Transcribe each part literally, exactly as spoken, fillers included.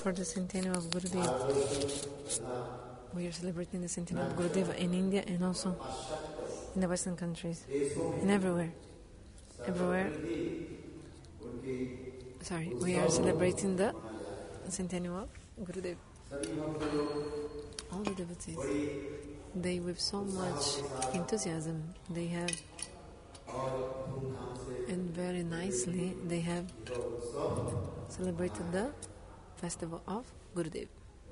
for the centennial of Gurudev. We are celebrating the centennial of Gurudeva in India and also in the Western countries and everywhere. Everywhere. Sorry, we are celebrating the centennial of Gurudev. All the devotees, they with so much enthusiasm, they have, and very nicely, they have celebrated the festival of Gurudev.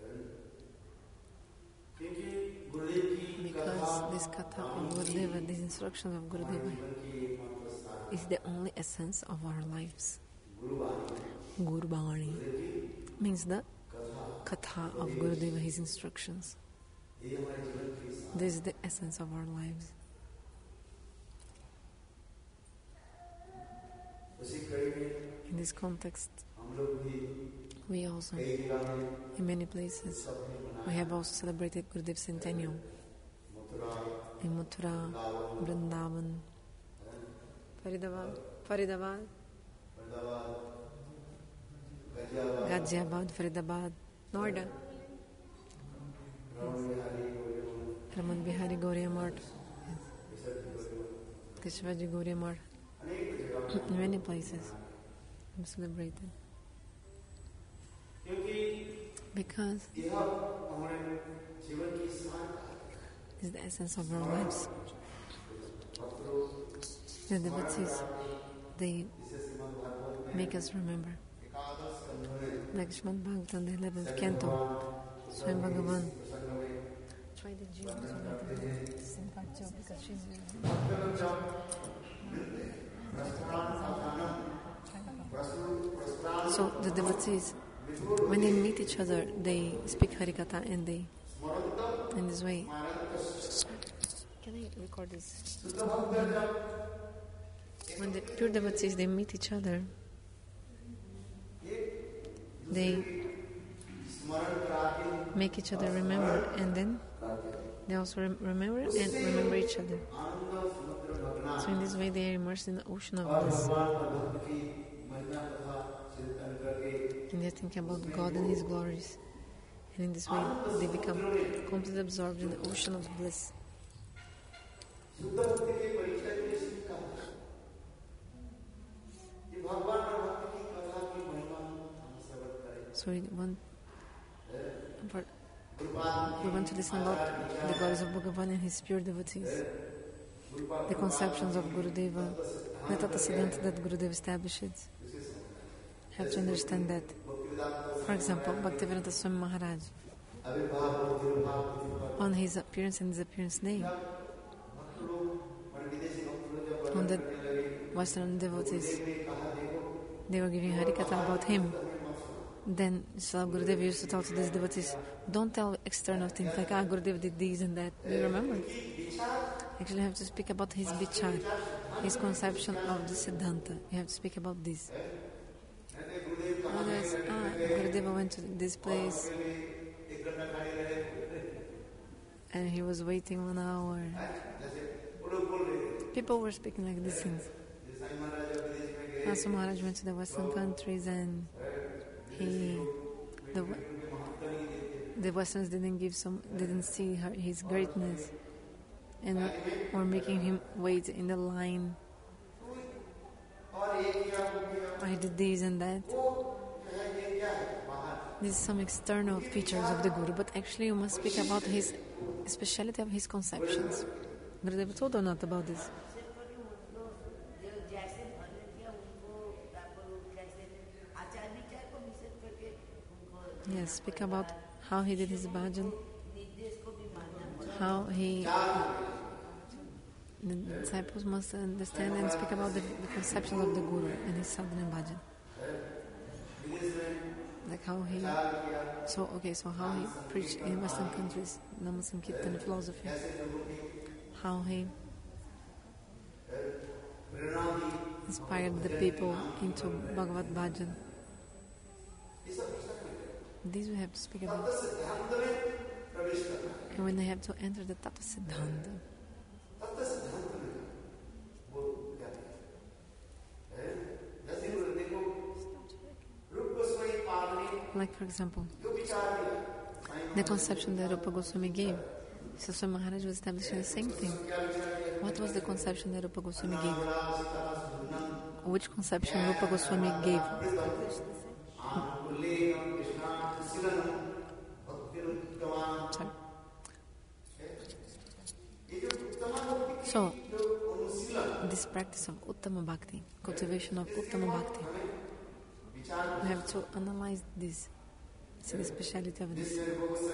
Because this katha of Gurudeva, these instructions of Gurudeva, is the only essence of our lives. Gurbani means the katha of Gurudeva, his instructions. This is the essence of our lives. In this context, we also, in many places, we have also celebrated Gurudev's centennial. In Mathura, Vrindavan, Faridabad, Faridabad, Ghaziabad, Faridabad, Noida, Raman Bihari Gauriya Math, Keshavaji Gauriya Math, in many places we celebrated. Because it's the essence of our lives. The devotees, they make us remember. Like Srimad Bhagavatam, the eleventh canto, Swayam Bhagavan. Try the Jiva so that it's in part two because she's. So the devotees, when they meet each other, they speak Harikatha and they, in this way. Can I record this? When the pure devotees, they meet each other, they make each other remember, and then they also rem- remember and remember each other. So in this way, they are immersed in the ocean of bliss. And they think about God and His glories. And in this way, they become completely absorbed in the ocean of bliss. So we want, we want to listen about the glories of Bhagavan and His pure devotees, the conceptions of Gurudeva, the Tata Siddhanta that Gurudeva established. You have to understand that. For example, Bhaktivedanta Swami Maharaj, on his appearance and disappearance day, on the Western devotees, they were giving Harikatha about him. Then Srila Gurudev used to talk to these devotees, don't tell external things like, ah, Gurudev did this and that. Do you remember? Actually, you have to speak about his vichar, his conception of the Siddhanta. You have to speak about this. Otherwise, ah, Gurudeva went to this place and he was waiting one hour. People were speaking like these things. Also, Maharaj went to the Western countries and he, the, the Westerns didn't give some, didn't see her, his greatness, and were making him wait in the line. I did this and that. These are some external features of the Guru, but actually you must speak about his speciality of his conceptions. Gurudeva told or not about this? Yes, speak about how he did his bhajan, how he, the disciples must understand and speak about the, the conception of the Guru and his sadhana bhajan. Like how he, so okay, so how he preached in Western countries, Nama Sankirtan philosophy, how he inspired the people into Bhagavad Bhajan. These we have to speak about. And when they have to enter the Tata Siddhanta, like for example, the conception that Rupa Goswami gave. Swami Maharaj was establishing the same thing. What was the conception that Rupa Goswami gave? Which conception Rupa Goswami gave? Sorry. So, this practice of Uttama Bhakti, cultivation of Uttama Bhakti, we have to analyze this, see the speciality of this.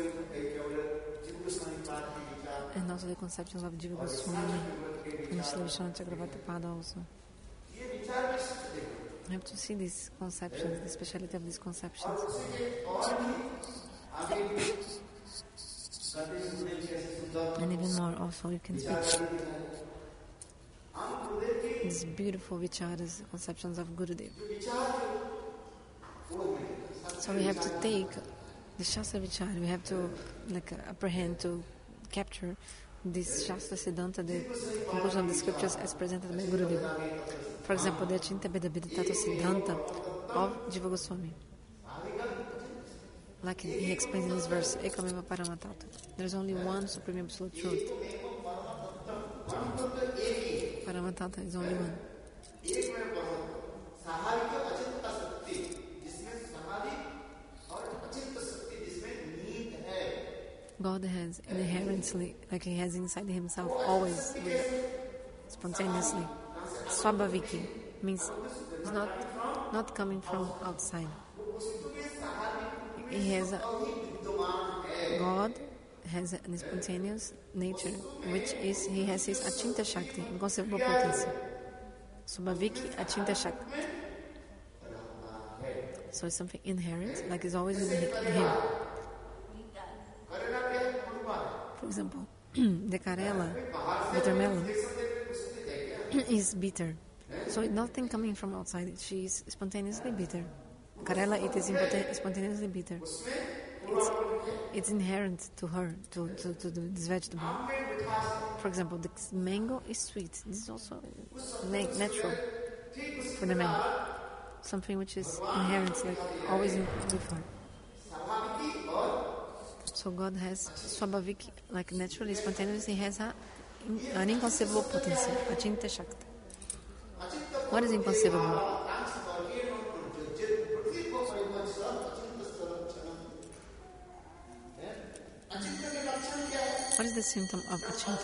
And also the conceptions of Jiva Goswami and Srila Vishwanath Chakravarti Pada also. We have to see these conceptions, the speciality of these conceptions. And even more also you can speak these beautiful vicharas, conceptions of Gurudev. So we have to take the Shastra Vichara, we have to like apprehend, to capture this Shastra Siddhanta, the conclusion of the scriptures as presented by Gurudev. For example, the Achinta Beda Beda Tattva Siddhanta of Jiva Goswami. Like he explains in this verse, Ekameva Paramatata. There is only one supreme absolute truth. Paramatata is only one. God has inherently, like He has inside Himself, always, spontaneously. Swabhaviki means it's not not coming from outside. He has a, God has a spontaneous nature, which is He has His Achinta Shakti, inconceivable potency. Swabhaviki Achinta Shakti. So it's something inherent, like it's always in Him. For example, the Karela, bitter melon, is bitter. So nothing coming from outside. She is spontaneously bitter. Karela, it is spontaneously bitter. It's, it's inherent to her, to, to, to this vegetable. For example, the mango is sweet. This is also na- natural for the mango. Something which is inherent, like always in with her. So God has Swabhavik, like naturally, spontaneously, has a, an inconceivable potency, Achinta Shakti. What is inconceivable? What is the symptom of Achinta?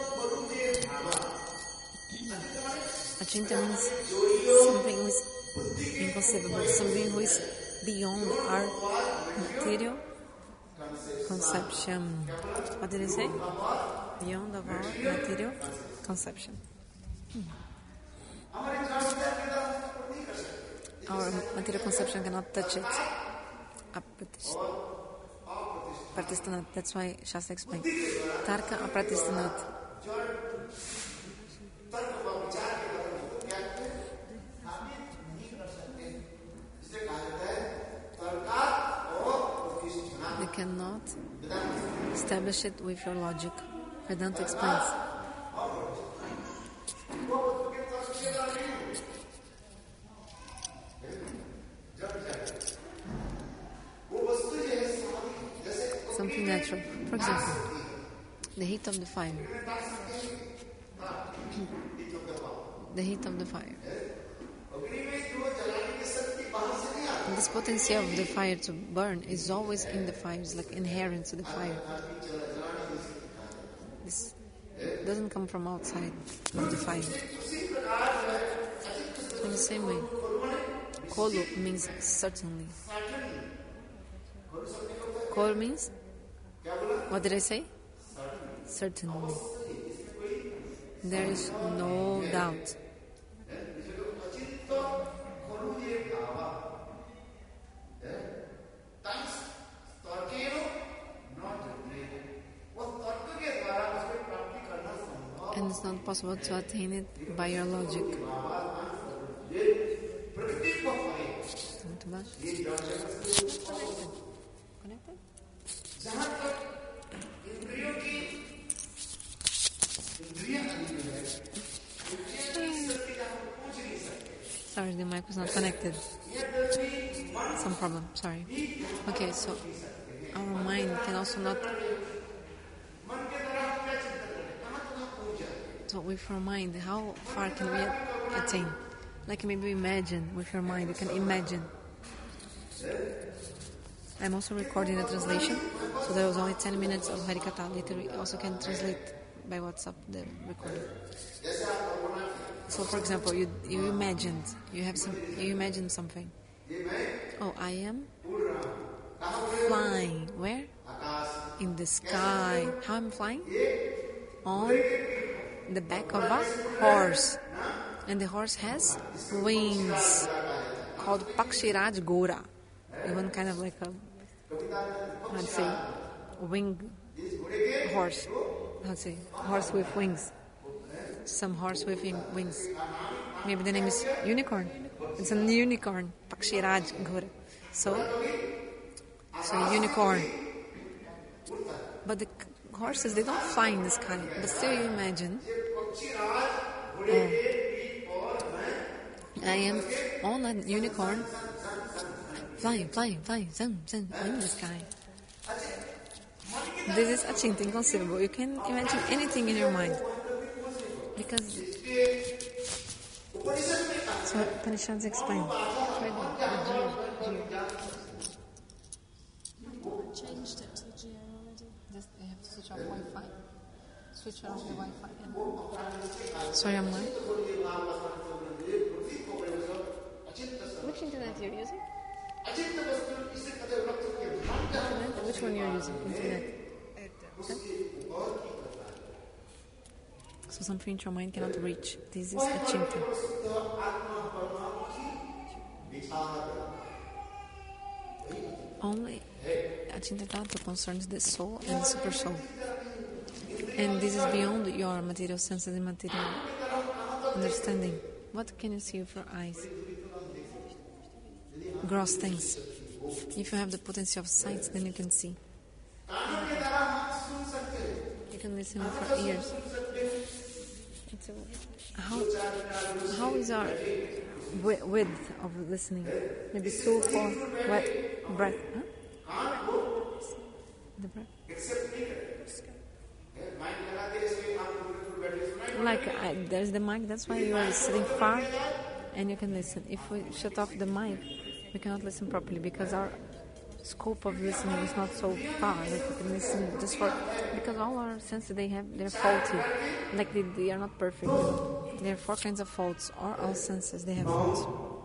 Achinta means something who is inconceivable, something who is beyond our material conception. What did I say? Beyond of our material conception. Our material conception cannot touch it. Pratishthanat. That's why Shastra explained. Tarka apratishthanat. You cannot establish it with your logic. Vedanta explains. Something natural. For example, the heat of the fire. The heat of the fire. This potency of the fire to burn is always in the fire. It's like inherent to the fire. This doesn't come from outside of the fire. So in the same way, Kolu means certainly. Kol means, what did I say? Certainly. There is no doubt. And it's not possible to attain it by your logic. Connected? Sorry, the mic was not connected. some problem. Sorry. Okay, so our mind can also not. So with our mind, how far can we attain? Like maybe imagine with your mind. You can imagine. I'm also recording the translation, so there was only ten minutes of Harikatha. Later, we also can translate by WhatsApp the recording. So, for example, you you imagined you have some you imagine something. Oh, I am flying. Where? In the sky. How am I flying? On the back of a horse, and the horse has wings called Pakshiraj Gora. Even kind of like a, I'd say, wing horse. I'd say horse with wings. Some horse with wings. Maybe the name is unicorn. It's a unicorn, Pakshiraj Gora. So, so unicorn. But the horses, they don't fly in the sky. But still, you imagine. Oh, I am on a unicorn. Flying, flying, flying, zoom, zoom, in the sky. This is Achinta inconceivable. You can imagine anything in your mind. Because... So, Upanishads explain. Changed it to Geo already. Just, you have to switch off Wi-Fi. Switch off the Wi-Fi. And... Sorry, I'm late. Which internet you're using? Internet? Which one you're using? Internet. Huh? So something in your mind cannot reach. This is Achinta. Only Achinta Tattva concerns the soul and the super soul. And this is beyond your material senses and material understanding. What can you see with your eyes? Gross things. If you have the potency of sight, then you can see. You can listen with your ears. So how how is our width of listening? Maybe two, four, what breath? Huh? The breath. Like I, there's the mic. That's why you are sitting far, and you can listen. If we shut off the mic, we cannot listen properly because our scope of listening is not so far. Like we can listen just for because all our senses they have they're faulty. Like they, they are not perfect. There are four kinds of faults. Or all senses they have faults.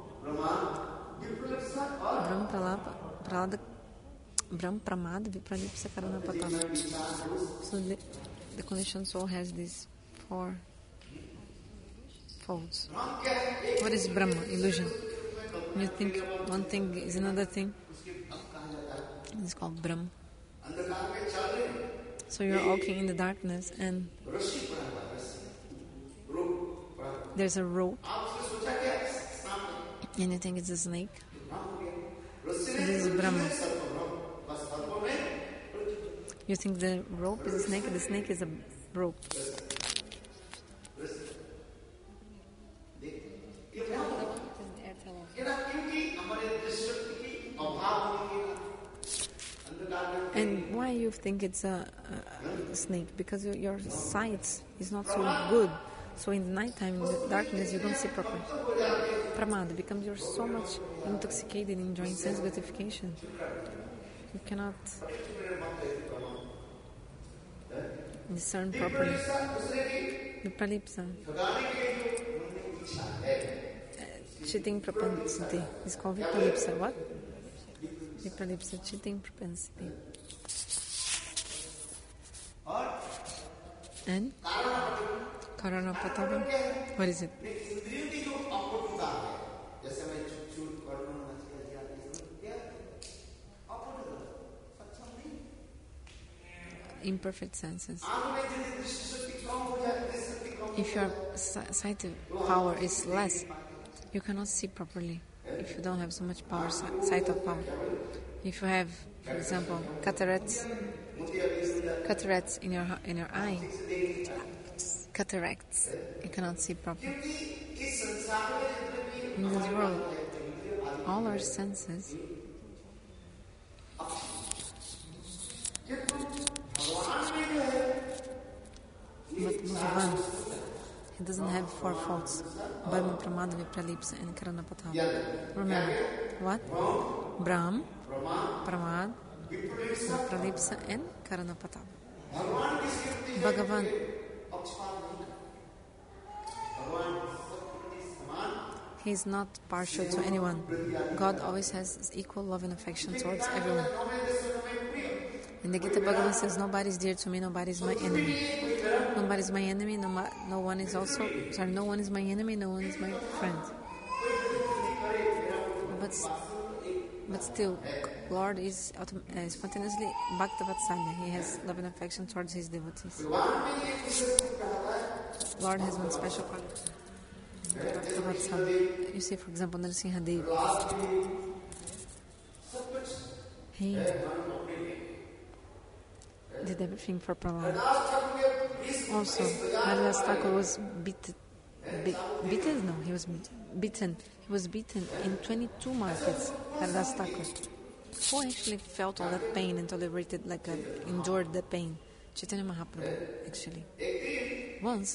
Brahm Pralada Brahm Pramad Vipralipsa Karana Patana. So the, the conditioned soul has these four faults. What is Brahma? Illusion. You think one thing is another thing. It's called Brahm. So you're walking in the darkness and there's a rope and you think it's a snake. So this is Brahma. You think the rope is a snake and the snake is a rope. And why you think it's a, a, a snake? Because your, your sight is not so good. So in the nighttime, in the darkness, you don't see properly. Pramada becomes you're so much intoxicated, enjoying sense gratification. You cannot discern properly. The pralipsa. Uh, cheating propensity is called vipralipsa. What? Vipralipsa, cheating propensity. And Karanapatava. What is it? Imperfect senses. If your sight power is less, you cannot see properly. If you don't have so much power, sight of power. If you have, for example, cataracts, cataracts in your in your eye, cataracts, you cannot see properly. In this world, all our senses. But Bhagavan, he doesn't have four faults. Brahma, Pramada, Vipralipsa, and Karanapatava. Remember, what? Brahm, Pramad, Vipralipsa, and Karanapatava. Bhagavan, he is not partial to anyone. God always has equal love and affection towards everyone. In the Gita, Bhagavan says, nobody is dear to me, nobody is my enemy. Nobody is my enemy, no, no one is also, sorry, no one is my enemy, no one is my friend. But, but still, Lord is uh, spontaneously Bhakta-Vatsalya. He has love and affection towards his devotees. Lord has one special quality. Bhakta-Vatsalya. You see, for example, Narasimha Dev. He did everything for Prahlada. Also, Haridas Thakur was beaten. Be, beaten? No, he was beaten. He was beaten in twenty-two markets. Haridas Thakur, who actually felt all that pain and tolerated, like a, endured the pain. Chaitanya Mahaprabhu, actually. Once,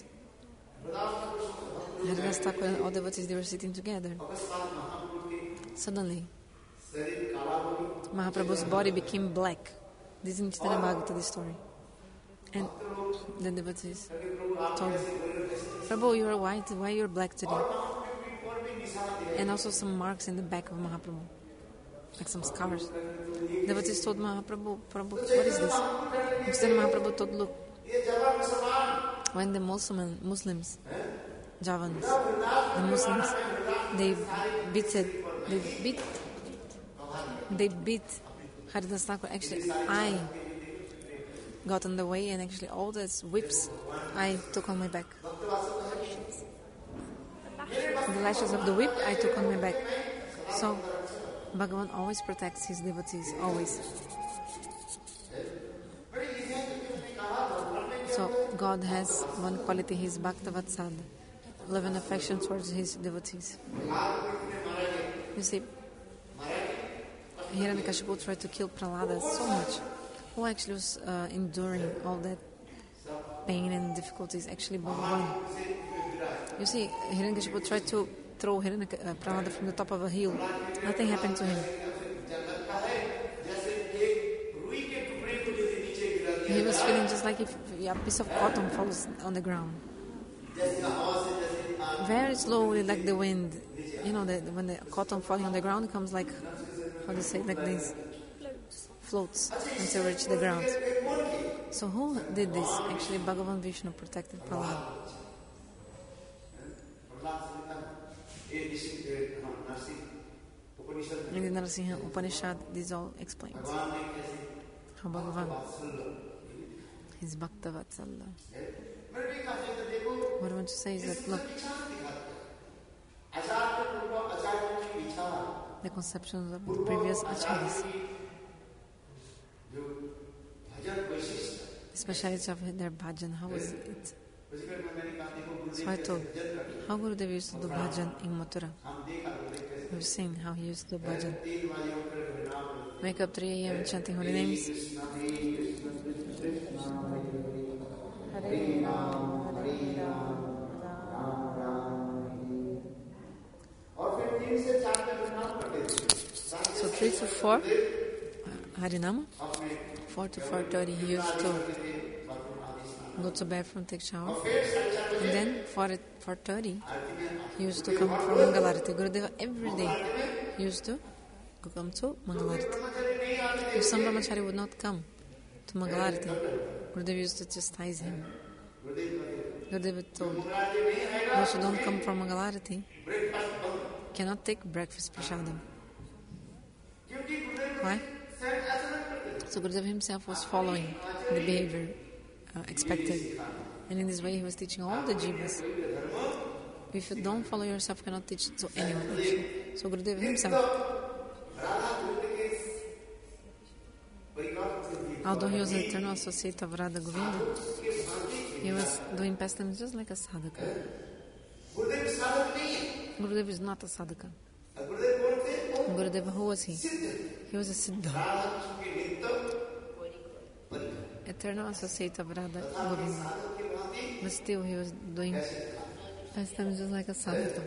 Haridas Thakur and all devotees, they were sitting together. Suddenly, Mahaprabhu's body became black. This is in Chaitanya Bhagavata, this story. And the devotees told him, Prabhu, you are white, why you are black today? And also some marks in the back of Mahaprabhu, like some scars. The devotees told Mahaprabhu, Prabhu, what is this? And Chaitanya Mahaprabhu told, look, when the Muslim, Muslims, Javans, the Muslims, they beat it, they beat, they beat Haridas Thakur. Actually, I got on the way, and actually all those whips I took on my back. The lashes of the whip I took on my back. So, Bhagavan always protects his devotees, always. So, God has one quality, his Bhakta-Vatsalya, love and affection towards his devotees. You see, Hiranyakashipu tried to kill Prahlada so much. Who actually was uh, enduring all that pain and difficulties? Actually, Bhagavan. You see, Hiranyakashipu tried to throw Hiranyak- uh, Prahlada from the top of a hill. Nothing happened to him. He was feeling just like if a piece of cotton falls on the ground. Very slowly, like the wind. You know, the, when the cotton falling on the ground, it comes like, how do you say, like this? Floats until it reaches the ground. So who did this? Actually, Bhagavan Vishnu protected Prahlada. In the Narasimha Upanishad, this all explains how Bhagavan is Bhakta-Vatsalya. What I want to say is that, look, the conceptions of the previous acharyas, the speciality of their bhajan, how was it? So I told, how Gurudev used to do bhajan in Mathura. We've seen how he used to do bhajan. Wake up three a.m. chanting holy names. Hare Ram, Hare Ram, So three to four, uh, Harinama. Four to four thirty, he used to go to bathroom, take shower, and then four four thirty, he used to come for Mangalarati. Gurudeva every day used to come to Mangalarati. If some brahmachari would not come to Mangalarati, Gurudeva used to chastise him. Gurudeva told, those who don't come for Mangalarati cannot take breakfast prasadam. Why? So Gurudeva himself was following the behavior uh, expected, and in this way he was teaching all the jivas. If you don't follow yourself, you cannot teach to anyone actually. So Gurudeva himself, although he was an eternal associate of Radha Govinda, he was doing pastimes just like a sadhaka. Gurudeva is not a sadhaka. Gurudeva, who was he? He was a Siddha, eternal associate of Radha Govinda. But still he was doing pastimes just like a sadhaka.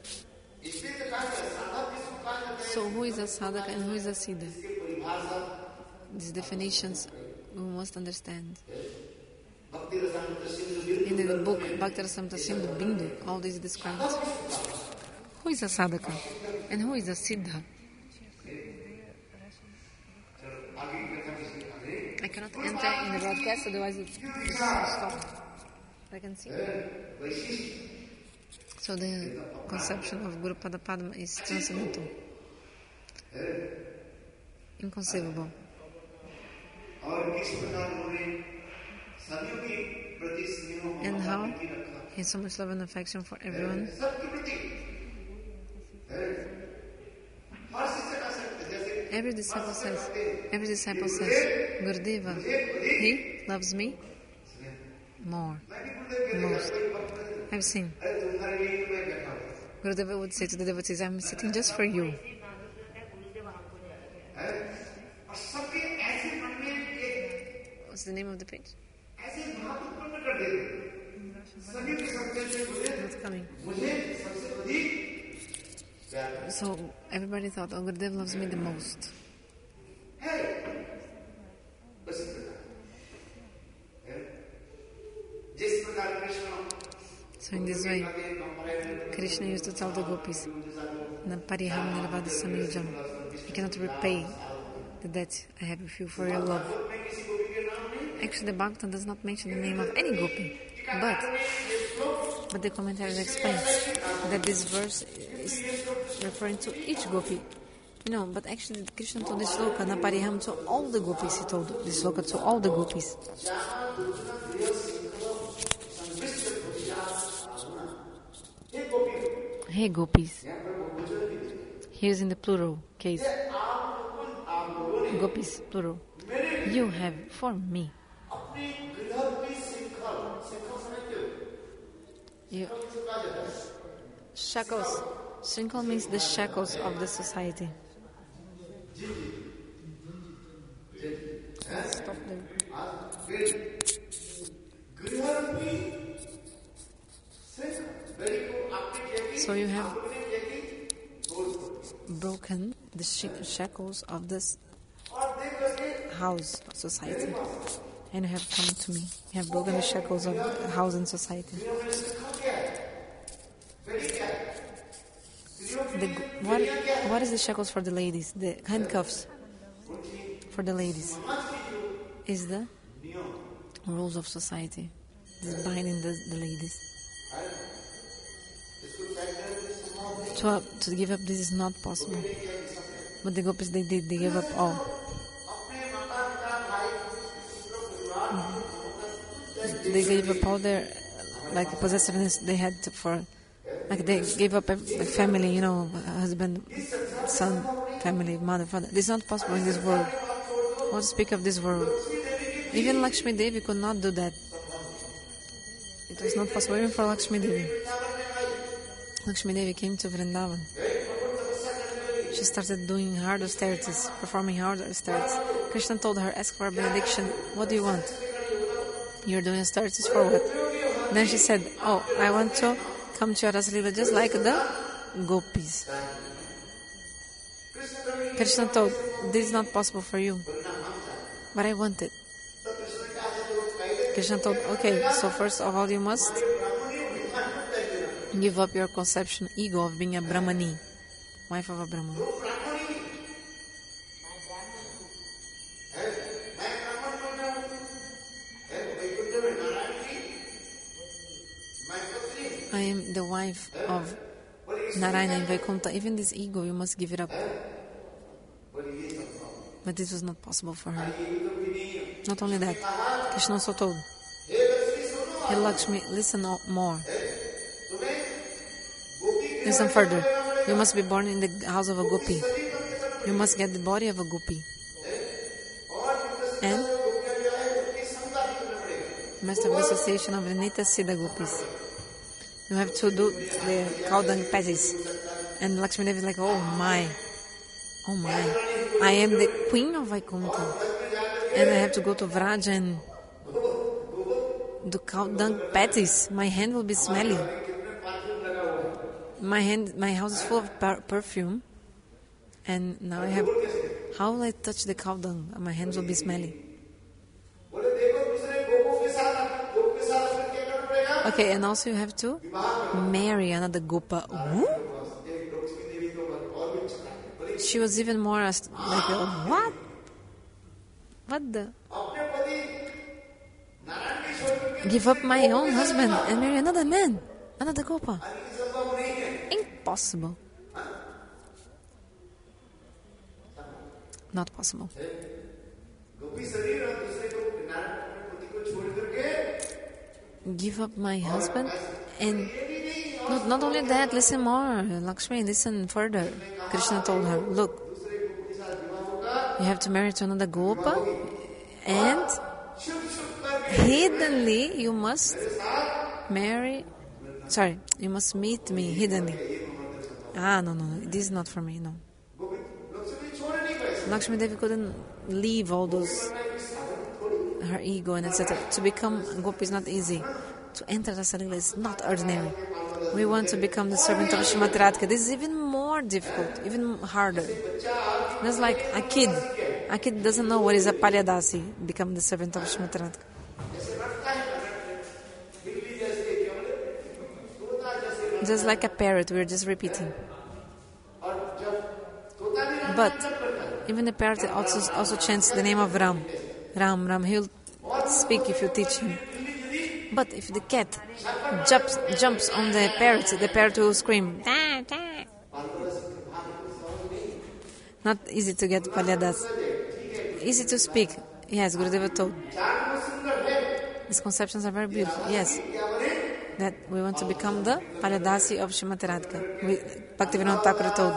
So who is a sadhaka and who is a siddha? These definitions we must understand. In the book Bhakti Rasamrita Sindhu Bindu, all this is described. Who is a sadhaka and who is a siddha? I cannot enter in the broadcast, otherwise it will stop. I can see. So the conception of Guru Pada Padma is transcendental, inconceivable. And how he has so much love and affection for everyone. Every disciple says, every disciple says, Gurudeva, he loves me more, most. I've seen. Gurudeva would say to the devotees, I'm sitting just for you. What's the name of the page? Not coming. So everybody thought, oh, Gurudev loves me the most. So in this way, Krishna used to tell the gopis, Pariham Nirvada Samyujam, I cannot repay the debt I have with you for your love. Actually, the Bhagavatam does not mention the name of any gopi, but but the commentaries explain that this verse is referring to each gopi. You know, but actually Krishna told this sloka, Napariham, to all the gopis. He told this sloka to all the gopis. Hey gopis. Here's in the plural case. Gopis, plural. You have for me. You, shackles. Shackle means the shackles of the society. Let's stop there. So you have broken the shackles of this house of society, and you have come to me. You have broken the shackles of the house and society. The, what, what is the shackles for the ladies? The handcuffs for the ladies is the rules of society. This binding the, the ladies. To, uh, to give up this is not possible. But the gopis, they did. They gave up all. Mm-hmm. They gave up all their like possessiveness they had to, for. Like they gave up a, a family, you know, husband, son, family, mother, father. This is not possible in this world. What to speak of this world? Even Lakshmi Devi could not do that. It was not possible even for Lakshmi Devi. Lakshmi Devi came to Vrindavan. She started doing hard austerities, performing hard austerities. Krishna told her, ask for a benediction. What do you want? You're doing austerities for what? Then she said, oh, I want to come to your Rasalila just like the gopis. Krishna told, this is not possible for you, but I want it. Krishna told, okay, so first of all you must give up your conception, ego of being a Brahmani, wife of a Brahman. I am the wife of Narayana in Vaikuntha. Even this ego, you must give it up. But this was not possible for her. Not only that, Krishna also told, hey Lakshmi, listen more. Listen further. You must be born in the house of a gopi. You must get the body of a gopi. And you must have the association of Nitya Siddha gopis. You have to do the Kaudang Pajis. And Lakshmi Devi is like, oh my. Oh my, I am the queen of Vaikuntha. And I have to go to Vraj and do cow dung patties. My hand will be smelly. My hand, my house is full of per- perfume. And now I have, how will I touch the cow dung? My hands will be smelly. Okay, and also you have to marry another Gopa. Ooh? She was even more ast- like, uh, what? What the? Give up my own husband and marry another man, another Gopa. Impossible. Not possible. Give up my husband and not, not only that, listen more, Lakshmi, listen further. Krishna told her, look, you have to marry to another Gopa and hiddenly you must marry, sorry, you must meet me hiddenly. Ah, no, no, no, this is not for me, no. Lakshmi Devi couldn't leave all those, her ego and et cetera. To become Gopi is not easy. To enter Rasa Leela is not ordinary. We want to become the servant of Srimati Radhika. This is even more difficult, even harder. Just like a kid. A kid doesn't know what is a Palyadasi, become the servant of Srimati Radhika. Just like a parrot, we're just repeating. But even the parrot also, also chants the name of Ram. Ram, Ram, he'll speak if you teach him. But if the cat jumps, jumps on the parrot, the parrot will scream. Da, da. Not easy to get Palyadas. Easy to speak. Yes, Gurudeva told. These conceptions are very beautiful. Yes. That we want to become the Palyadasi of Srimati Radhika. We, Bhaktivinoda Thakur told.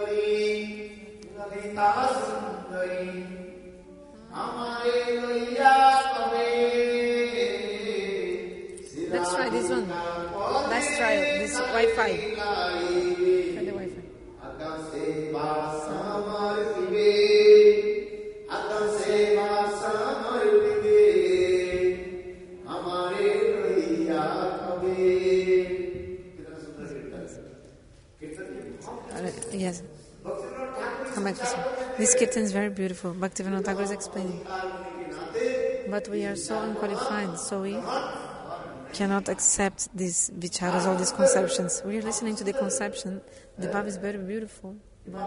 Let's try this one. Let's try this Wi-Fi. Try the Wi-Fi. Yes. Come back this one. This kirtan is very beautiful. Bhaktivinoda Thakur is explaining. But we are so unqualified, so we cannot accept these vicharas, all these conceptions. We are listening to the conception. The Bhava is very beautiful. But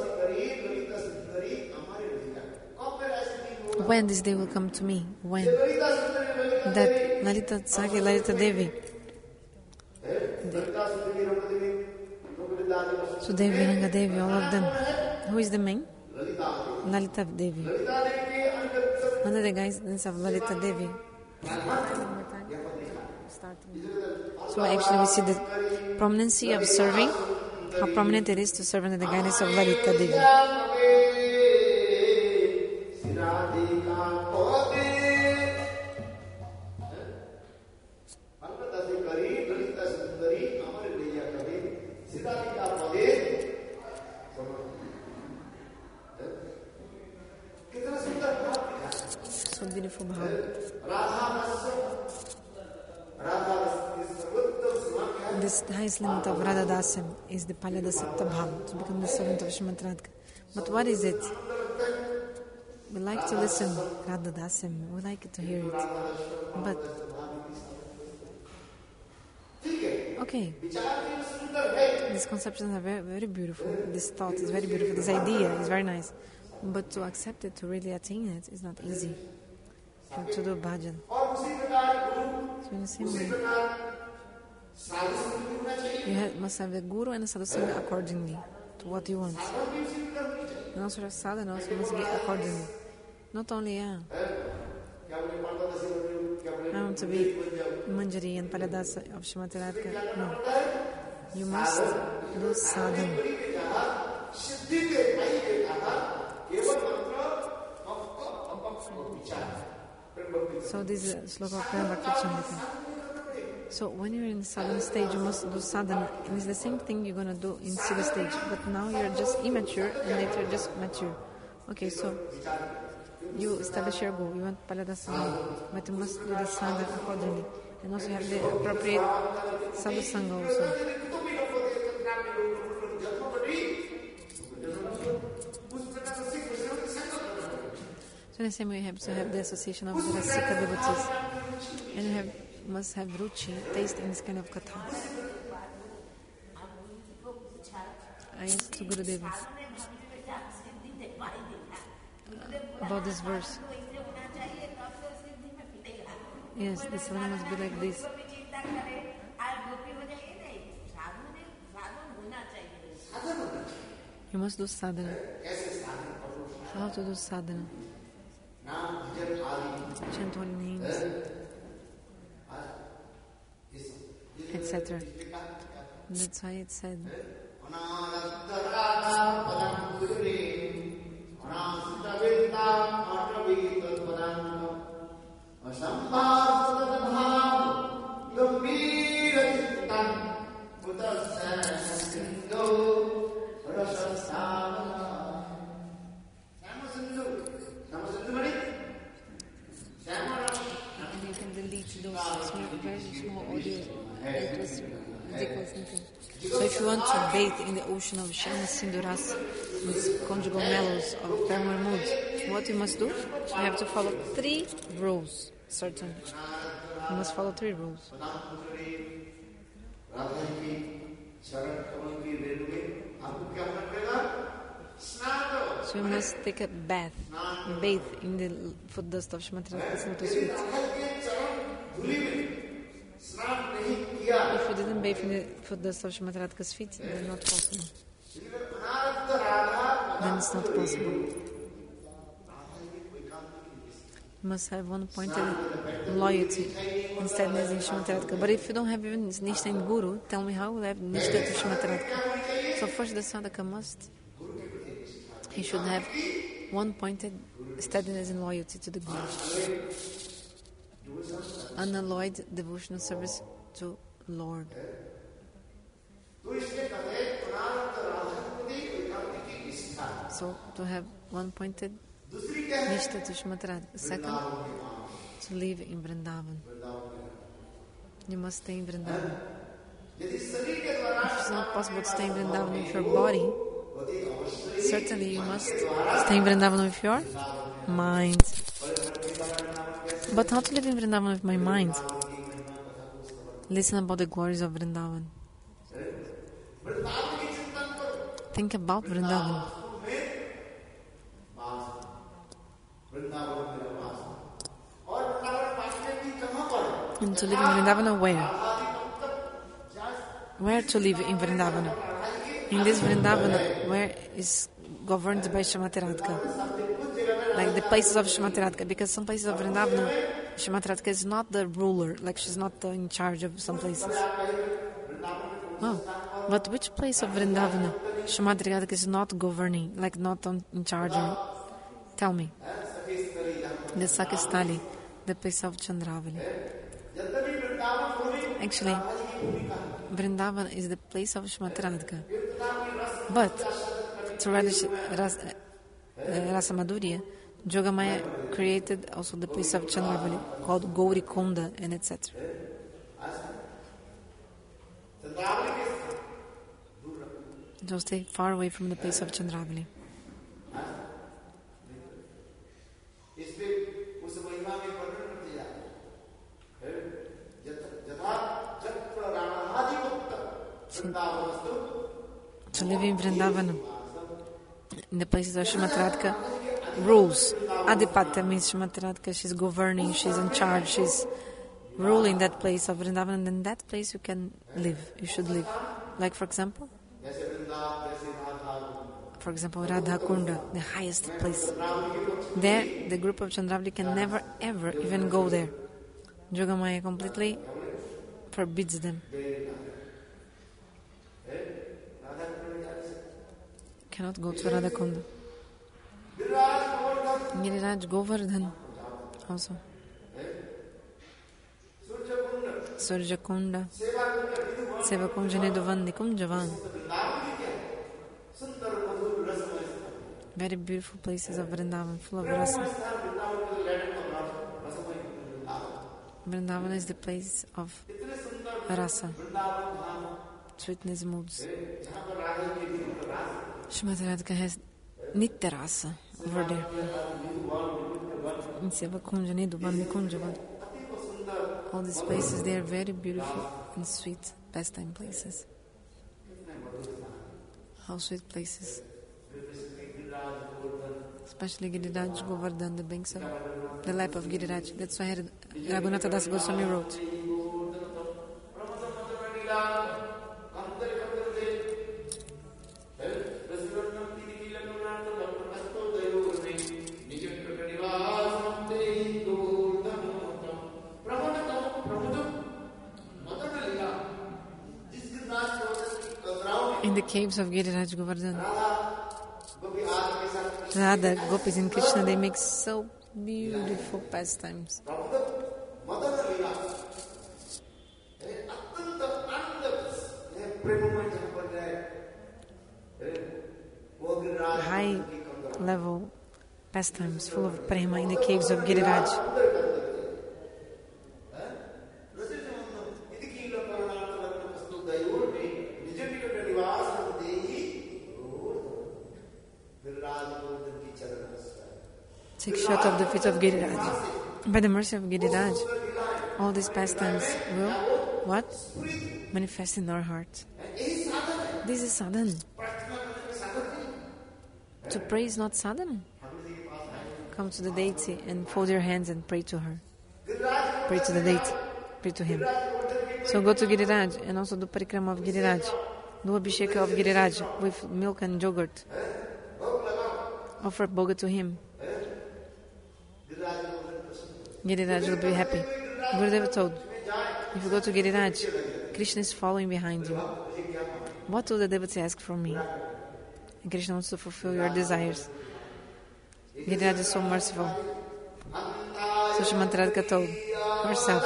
when this day will come to me? When? That Lalita Sakhi, Lalita Devi. So Devi, Ranga Devi, all of them. Who is the main? Lalita Devi. Under the guidance of Lalita Devi. So actually we see the prominency of serving, how prominent it is to serve under the guidance of Lalita Devi. So beautiful bhava. This highest limit of Radha Dasam is the Palyadasakta Bhava, to become the servant of Srimati Radhika. But what is it? We like to listen Radha Dasam, we like to hear it. But okay, these conceptions are very, very beautiful. This thought is very beautiful. This idea is very nice. But to accept it, to really attain it, is not easy. And to do bhajan. So in the same way, you have, must have a guru and a sadhusanga accordingly to what you want. And also sadhana also must be accordingly. Not only, yeah, I want to be Manjari and Palyadasa of Srimati Radhika. No. You must do sadhana. So this is a sloka of Prem Bhakti Chandrika. So when you're in the sadhana stage, you must do sadhana, and it's the same thing you're gonna do in siddha stage. But now you're just immature, and later you're just mature. Okay, so you establish your goal. You want paladasana, but you must do the sadhana accordingly, and also have the appropriate sadhusanga also. So in the same way, you have to have the association of the Rasika devotees, and you have must have ruchi, taste in this kind of katha. I asked to Gurudeva about this verse. Yes, the sadhana must be like this. You must do sadhana. How to do sadhana? Chant holy names, et cetera. That's why it said. So if you want to bathe in the ocean of Shama Sinduras with conjugal mellows of thermal moods, what you must do? You have to follow three rules, certainly. You must follow three rules. So you must take a bath, bathe in the foot dust of Shrimati Radhika's lotus feet. If you didn't bathe in the foot dust of Shrimati Radhika's feet, then it's not possible. Then it's not possible. You must have one pointed loyalty and steadiness in Shrimati Radhika. But if you don't have even Nishtha in Guru, tell me how you will have Nishtha to Shrimati Radhika. So first the sadhaka must, he should have one pointed steadiness and loyalty to the Guru. Unalloyed devotional service to Lord. So to have one pointed Nishtha to Shrimati Radhika. Second, to live in Vrindavan. You must stay in Vrindavan. If it's not possible to stay in Vrindavan with your body, certainly you must stay in Vrindavan with your mind. But how to live in Vrindavan with my mind? Listen about the glories of Vrindavan. Think about Vrindavan. And to live in Vrindavan, where? Where to live in Vrindavan? In this Vrindavan, where is governed by Shrimati Radhika. Like the places of Shrimati Radhika. Because some places of Vrindavan, Shrimati Radhika is not the ruler. Like she's not uh, in charge of some places. Oh. But which place of Vrindavan Shrimati Radhika is not governing? Like not on, in charge? Of, tell me. The Sakistali, the place of Chandravali. Actually, Vrindavan is the place of Shrimati Radhika. But to Radha Ras, uh, Rasamadurya, Jogamaya created also the place of Chandravali called Gauri Konda and et cetera. So stay far away from the place of Chandravali. So, to live in Vrindavan, in the places of Shrimati Radhika, rules. Adipatya means Shrimati Radhika, she's governing, she's in charge, she's ruling that place of Vrindavan, and in that place you can live, you should live. Like for example, for example, Radha Kunda, the highest place. There, the group of Chandravali can never ever even go there. Jogamaya completely forbids them. Cannot go to Radha Kunda. Giriraj Govardhan also. Surya Kunda, Seva Kunja Niduvan Nikunjavan. Very beautiful places of Vrindavan, full of rasa. Vrindavan is the place of rasa, sweetness moods. Shrimati Radhika has Nitya rasa over there. In Seva Kunja Niduvan Nikunjavan. All these places, they are very beautiful and sweet pastime places. How sweet places. Especially Giriraj Govardhan, the banks of the lap of Giriraj. That's why Raghunatha Das Goswami wrote. In the caves of Giriraj Govardhan, Radha, Gopis and Krishna, they make so beautiful pastimes. High level pastimes full of prema in the caves of Giriraj. Take shot of the feet of Giriraj. By the mercy of Giriraj, all these pastimes will, what? Manifest in our hearts. This is sadhana. To pray is not sadhana. Come to the deity and fold your hands and pray to her. Pray to the deity. Pray to him. So go to Giriraj and also do parikrama of Giriraj. Do abhisheka of Giriraj with milk and yogurt. Offer boga to him. Giriraj will be happy. Gurudeva told, if you go to Giriraj, Krishna is following behind you. What will the devotee ask from me? And Krishna wants to fulfill your desires. Giriraj is so merciful. So Shrimati Radhika told herself,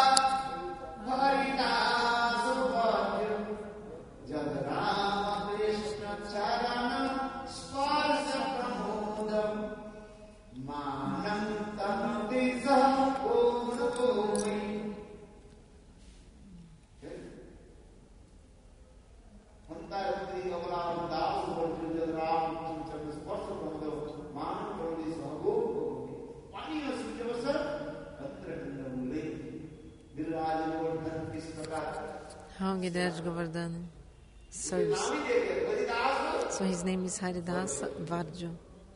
how Giriraj Govardhan serves. So his name is Haridasa Varjo.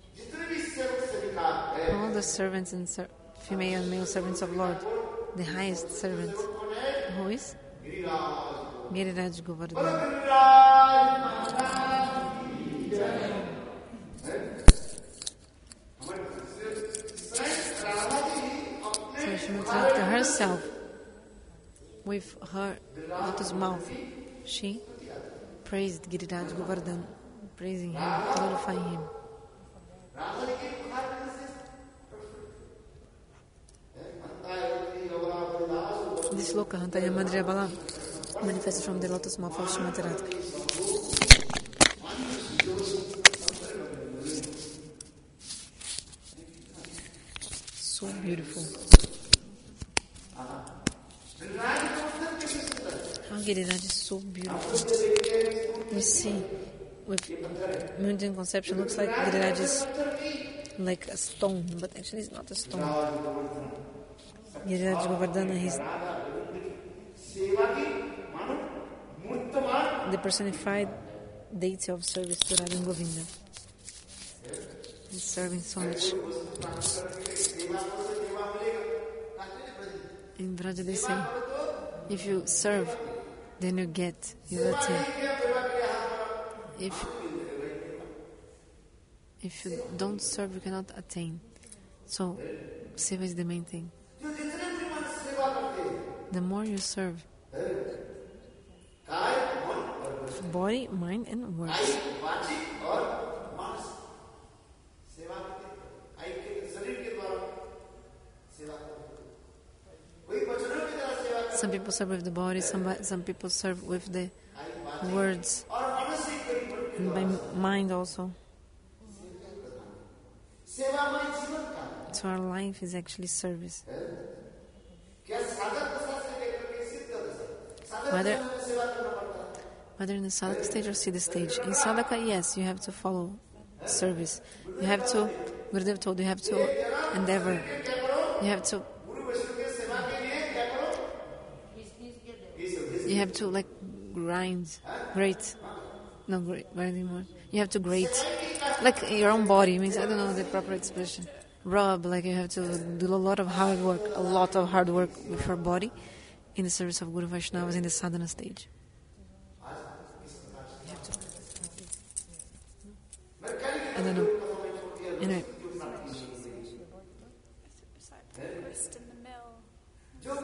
All the servants and ser- female and male servants of Lord, the highest servant, who is? Giriraj Govardhan. So Shrimati Radhika herself, with her lotus mouth, she praised Giriraj Govardhan, praising him, glorifying him. This sloka, Hantaya Madhurya Bala, manifests from the lotus mouth of Shrimati Radhika. So beautiful. How Giriraj is so beautiful. We see with Mundian conception, looks like Giriraj is like a stone, but actually it's not a stone. Giriraj Govardhana is the personified deity of service to Radha and Govinda. He's serving so much. In Vraja they say, if you serve, then you get, you attain. If, if you don't serve, you cannot attain. So, seva is the main thing. The more you serve, body, mind and words. Some people serve with the body, some, some people serve with the words and by mind also. So our life is actually service. Whether, whether in the sadhaka stage or siddha stage. In sadhaka, yes, you have to follow service. You have to, Gurudev told you, have to endeavor. You have to You have to like grind, grate, no grate, grinding more. You have to grate, like your own body. Means I don't know the proper expression. Rub, like you have to do a lot of hard work, a lot of hard work with your body in the service of Guru Vaishnavas in the sadhana stage. I don't know. Anyway. Grist in the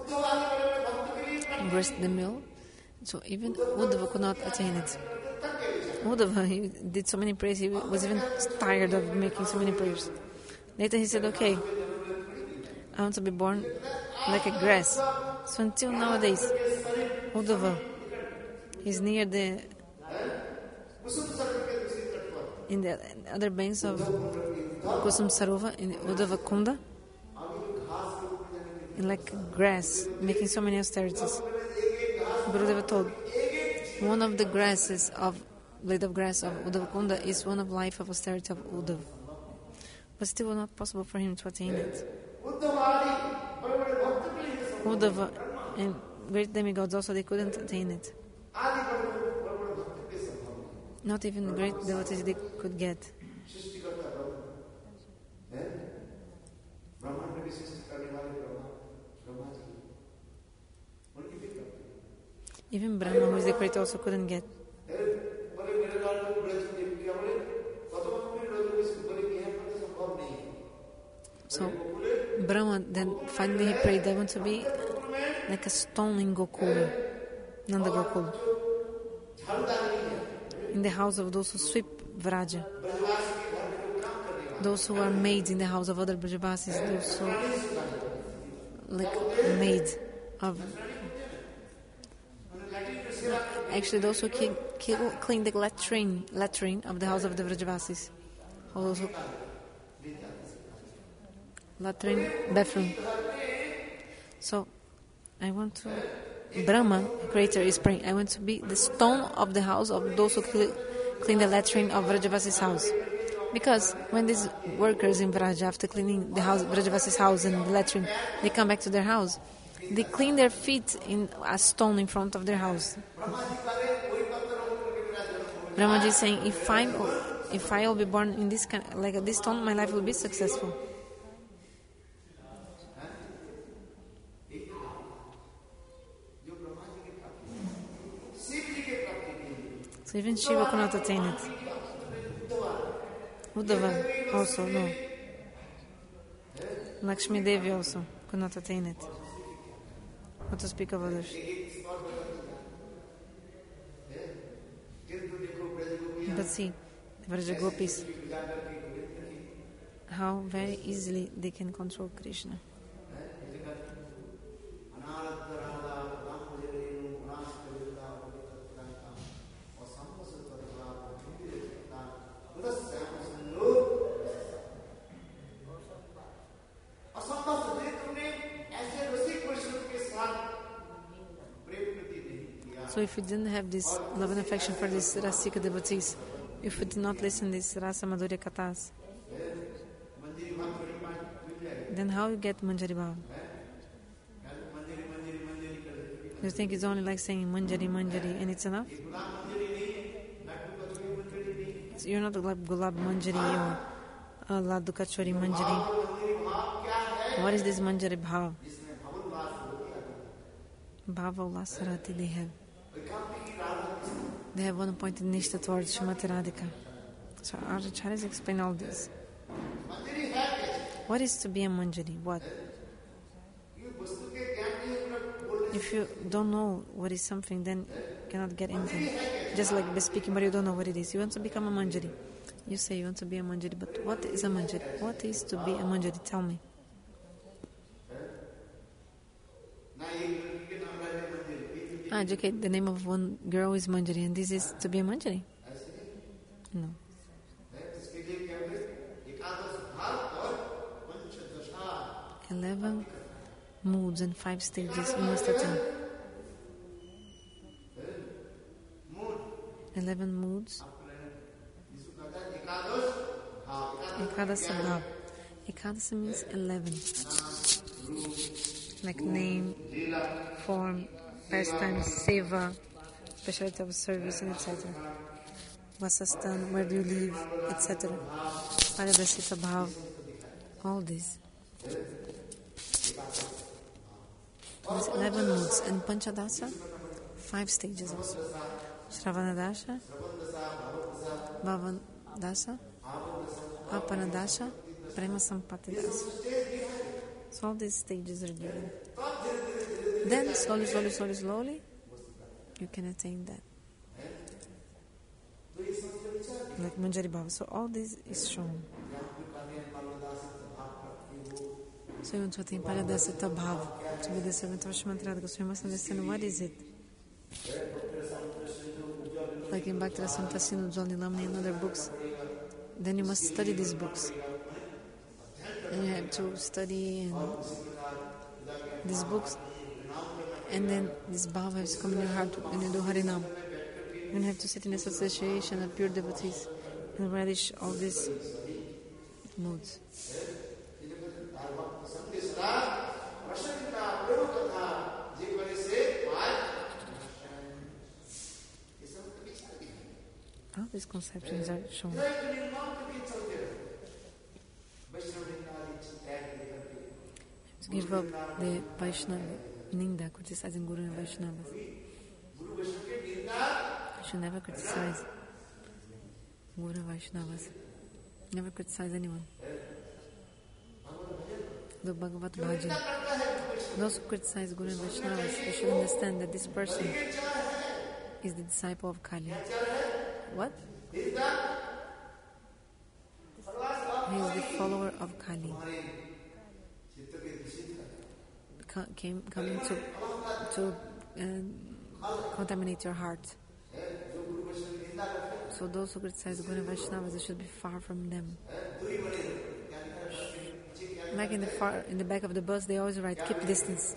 mill. Grist in the mill. So even Uddhava could not attain it. Uddhava, he did so many prayers, he was even tired of making so many prayers. Later he said, okay, I want to be born like a grass. So until nowadays, Uddhava is near the in the other banks of Kusum Sarova, in Uddhava Kunda, in like grass, making so many austerities. Gurudeva told, one of the grasses of blade of grass of Uddhava Kunda is one of life of austerity of Uddhava. But still was not possible for him to attain it. Uddhava and great demigods also, they couldn't attain it. Not even great devotees they could get. Even Brahma, who is the creator, also couldn't get. So Brahma then finally he prayed, I want to be like a stone in Gokula, Nanda Gokula, in the house of those who sweep Vraja, those who are maids in the house of other Brajavasis, those who like made of actually those who ki- ki- clean the latrine latrine of the house of the Vrajavasis, or those who latrine bathroom. So I want to Brahma, creator, is praying, I want to be the stone of the house of those who cl- clean the latrine of Vrajavasi's house. Because when these workers in Vraja, after cleaning the house, Vrajavasi's house and the latrine, they come back to their house, they clean their feet in a stone in front of their house. Brahmaji is saying, if I if I will be born in this kind, like this stone, my life will be successful. So even Shiva could not attain it. Uddhava also, no. Lakshmi Devi also could not attain it. Not to speak of others. But see, the Vraja Gopis, how very easily they can control Krishna. So if we didn't have this love and affection for these Rasika devotees, if we did not listen to these Rasa Madhurya Kathas, then how you get Manjari Bhav? You think it's only like saying Manjari, Manjari and it's enough? So you're not like Gulab Manjari or uh, Laddu Kachori Manjari. What is this Manjari Bhav? Bhava Ulasarati they have. They have one pointed nishta towards Srimati Radhika. So our acharyas explain all this. What is to be a Manjari? What? If you don't know what is something, then you cannot get anything. Just like by speaking, but you don't know what it is. You want to become a Manjari. You say you want to be a Manjari, but what is a Manjari? What is to be a Manjari? Tell me. Maharaj, okay, the name of one girl is Manjari, and this is to be a Manjari? No. Eleven moods and five stages you must attain. Eleven moods. Ekadasa bhav. Ekadasa means eleven. Like name, form, pastime, seva, specialty of service, and et cetera. Vasastan, where do you live, et cetera. Paradasita bhav, all this. There's eleven moods, and Panchadasa, five stages also. Shravanadasha, Bhavandasha, Apanadasha, Prema Sampatidasa. So all these stages are given. Then slowly, slowly, slowly, slowly, you can attain that. Like Manjari Bhava. So all this is shown. So you want to attain Paradasita Bhava, to be the servant of Srimati Radha Goswami. You must understand what is it. Like in Bhakti Rasamrita Sindhu, Ujjwal Nilamani and other books. Then you must study these books. And you have to study and these books. And then this bhava has to come in your heart when you do Harinam. You have to sit in association of pure devotees and relish all these moods. All these conceptions are shown. To give up the Vaishnava Ninda, criticizing Guru and Vaishnavas. You should never criticize Guru and Vaishnavas. Never criticize anyone. The Bhagavad Bhajan. Those who criticize Guru and Vaishnavas, you should understand that this person is the disciple of Kali. What? He is the follower of Kali. Came, coming to to uh, contaminate your heart. So those who criticize Guru and Vaishnavas, they should be far from them. Like in the far, in the back of the bus, they always write, keep distance.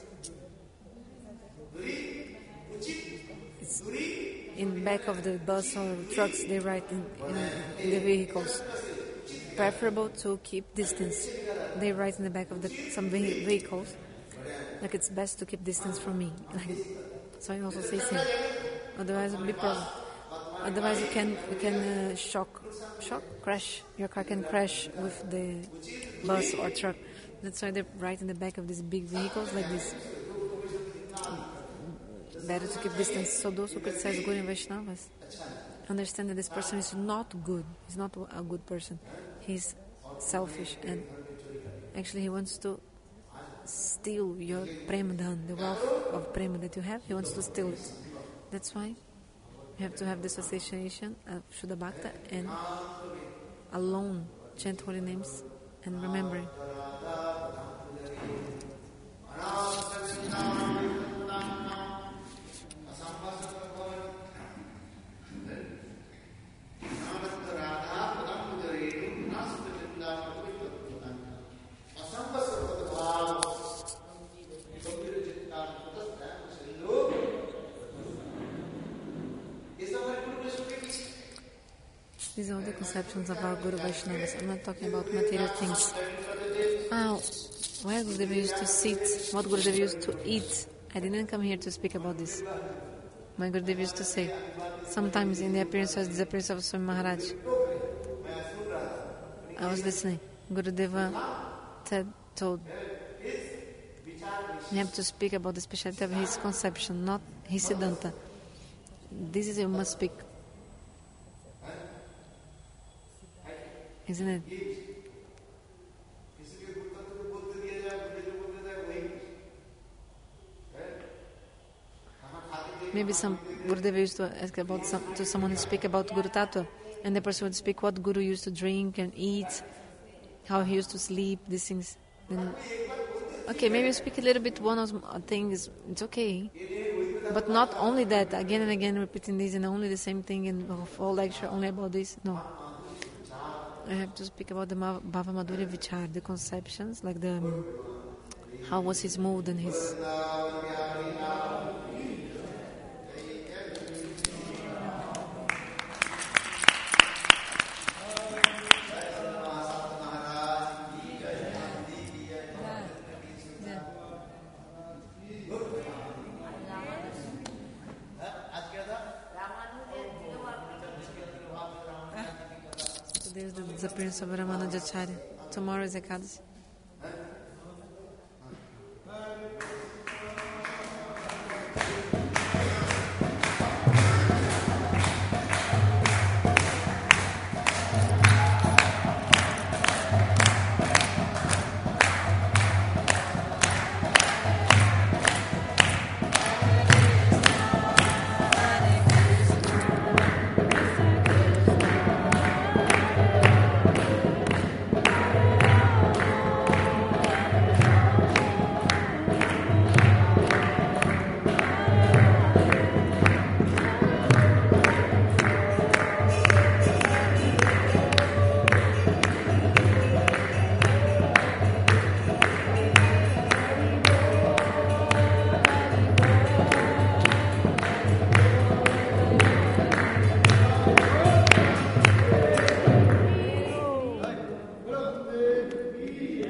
It's in the back of the bus or trucks, they write in, in, in the vehicles, preferable to keep distance. They write in the back of the some vehicles, like it's best to keep distance from me. Like, so I also say same. Otherwise it will be problem. Otherwise you can you can uh, shock, shock, crash. Your car can crash with the bus or truck. That's why they write in the back of these big vehicles like this. Better to keep distance. So those who criticize Guru and Vaishnavas understand that this person is not good. He's not a good person. He's selfish and actually he wants to steal your prema dhan, the wealth of prema that you have. He wants to steal it. That's why you have to have this association of Shuddha Bhakta and alone chant holy names and remembering. These are all the conceptions about Guru Vaishnavas. I'm not talking about material things. Ah, where Gurudeva used to sit, what Gurudeva used to eat. I didn't come here to speak about this. My Gurudeva used to say, sometimes in the appearance or disappearance of Swami Maharaj, I was listening. Gurudeva Ted told, you have to speak about the speciality of his conception, not his Siddhanta. This is you must speak. Isn't it? Maybe some Gurudeva used to ask about some, to someone to speak about Guru Tattva, and the person would speak what Guru used to drink and eat, how he used to sleep, these things. Then, okay, maybe speak a little bit one of things. It's okay. But not only that, again and again repeating this and only the same thing in the whole lecture only about this. No. I have to speak about the Ma- Bhava Madhurya Vichar, the conceptions, like the um, how was his mood and his. Today is the disappearance of Ramanujacharya. Tomorrow is Ekadasi.